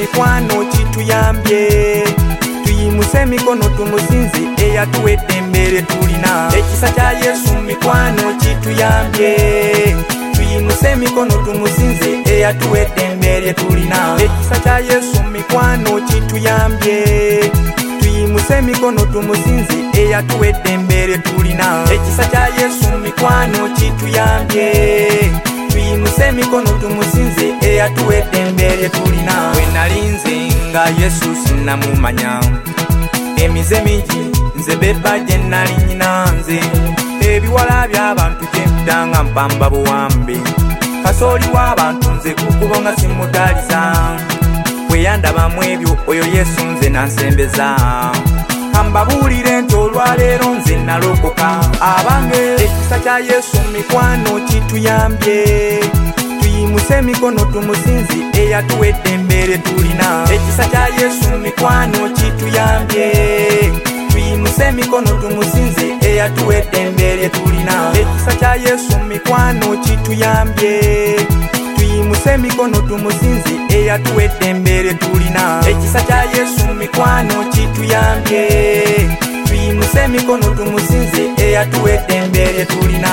mikwano kituyambye tuyimuse emikono tumusinze eyatuwedde embere tulina ekisa kya Yesu mikwano kituyambye tuyimuse emikono tumusinze eyatuwedde embere tulina ekisa kya Yesu mikwano kituyambye tuyimuse emikono tumusinze eyatuwedde embere tulina ekisa kya Yesu mikwano kituyambye tuyimuse emikono tumusinze eyatuwedde embere tulina bwe nalinze nga Yesu sinnamumanya emize mingi nze beba gye nali nyina nze ebiwala by'abantu gye mpitanga mpamba buwambe kasooli w'abantu nze kukubo nga simutaliza bwe yandabamu ebyo oyo Yesu nze nansembeza kambabuulire nti olwaleero nze nalokoka abange ekisa kya Yesu mikwano kituyambye tuyimuse emikono tumusinze eyatuwedde embere tulina ekisa kya Yesu mikwano kituyambye tuyimuse emikono tumusinze eyatuwedde embere tulina ekisa kya Yesu mikwano kituyambye tuyimuse emikono tumusinze eyatuwedde embere tulina ekisa kya Yesu mikwano kituyambye tuyimuse emikono tumusinze eyatuwedde embere tulina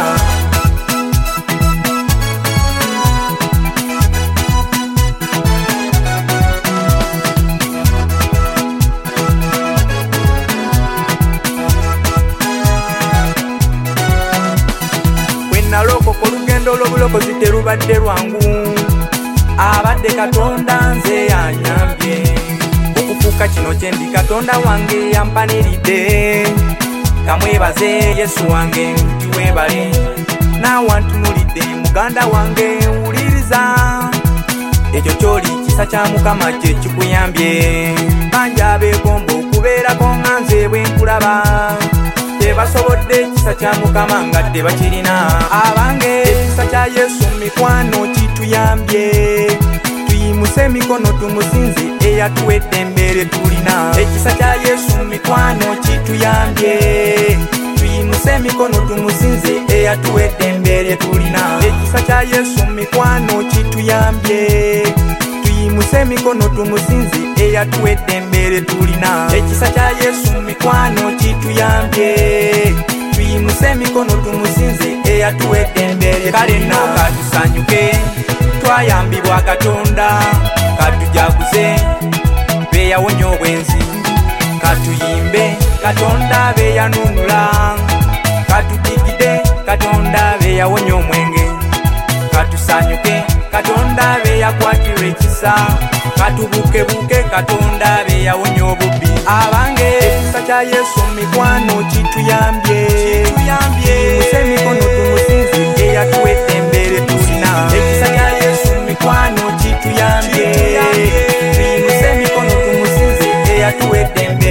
nalokoka olugendo lw'obulokozi terubadde lwangu abadde Katonda nze yanyambye okufuuka kino kyendi Katonda wange yampaniridde kamwebaze Yesu wange nti weebale naawe antunulidde muganda wange wuliriza ekyo kyoli kisa kya Mukama kye kikuyambye banja abeegomba okubeerako nga nze bwe nkulaba tebasobodde ekisa kya Mukama nga tebakirina abange ekisa kya Yesu mikwano kituyambye tuyimuse emikono tumusinze eyatuwedde embere tulina ekisa kya Yesu mikwano kituyambye tuyimuse emikono tumusinze eyatuwedde embere tulina ekisa kya Yesu mikwano kituyambye tuyimuse emikono tumusinze eyatuwedde embere tulina ekisa kya Yesu mikwano kituyambye tuyimuse emikono tumusinze eyatuwedde embere kale nno katusanyuke twayambibwa Katonda katujaguze beyawonya obwenzi katuyimbe Katonda beyanunula katujigide Katonda beyawonya omwenge katusanyuke Katonda beyakwatira ekisa katubukebuke Katonda beyawonya obubbi abange ekisa kya Yesu mikwano kituyambye tuyimuse emikono tumusinze eyatuwedde embere tulina ekisa kya Yesu mikwano kituyambye tuyimuse emikono tumusinze eyatuwedde embere